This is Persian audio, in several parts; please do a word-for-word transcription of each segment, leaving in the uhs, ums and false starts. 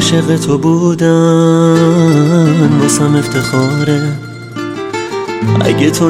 عاشق تو بودن واسم افتخاره، اگه تو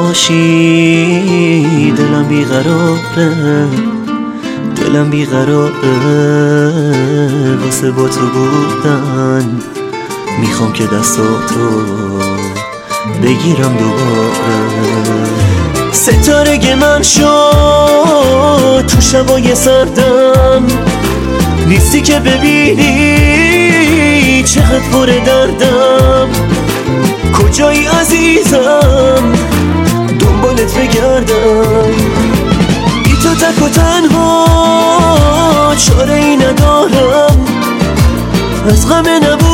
نباشی دلم بیقراره، دلم بیقراره. واسه با تو بودن میخوام که دستاتو بگیرم دوباره. ستاره من شد تو شبای سردم، نیستی که ببینی چقدر پر دردم. کجایی عزیزم دنبالت بگردم، بی تو تک و تنها چاره ای ندارم. از غم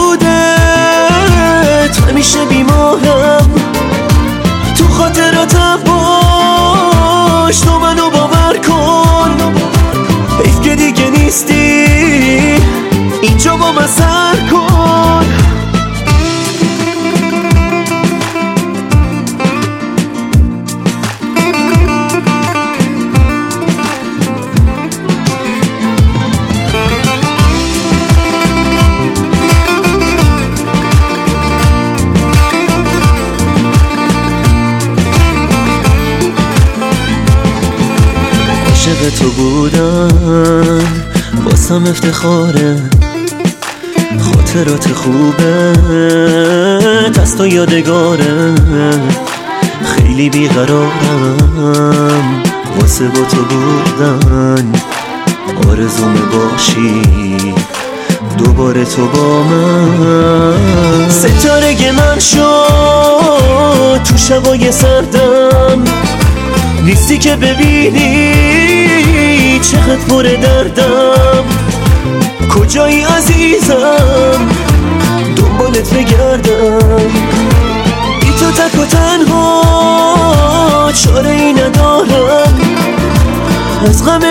نبودت همیشه بیمارم. تو خاطراتم باش، تو منو باور کن. حیف که دیگه نیستی اینجا با من سر کن. عاشق تو بودن واسم افتخاره، خاطرات خوبه از تو یادگاره. خیلی بیقرارم واسه با تو بودن، آرزومه باشی دوباره تو با من. ستاره من شد تو شبای سردم، نیستی که ببینی چقدر پر دردم. کجایی عزیزم دنبالت بگردم، بی تو تک و تنها چاره ای ندارم. از غم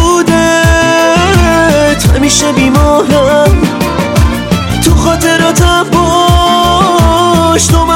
نبودت همیشه بیمارم. تو خاطراتم باش، تو